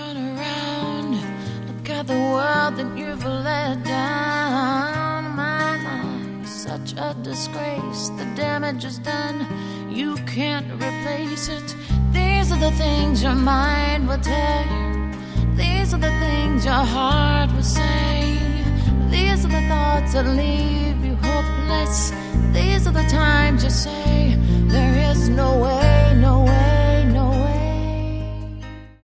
Turn around, look at the world that you've let down. My life, such a disgrace. The damage is done, you can't replace it. These are the things your mind will tell you. These are the things your heart will say. These are the thoughts that leave you hopeless. These are the times you say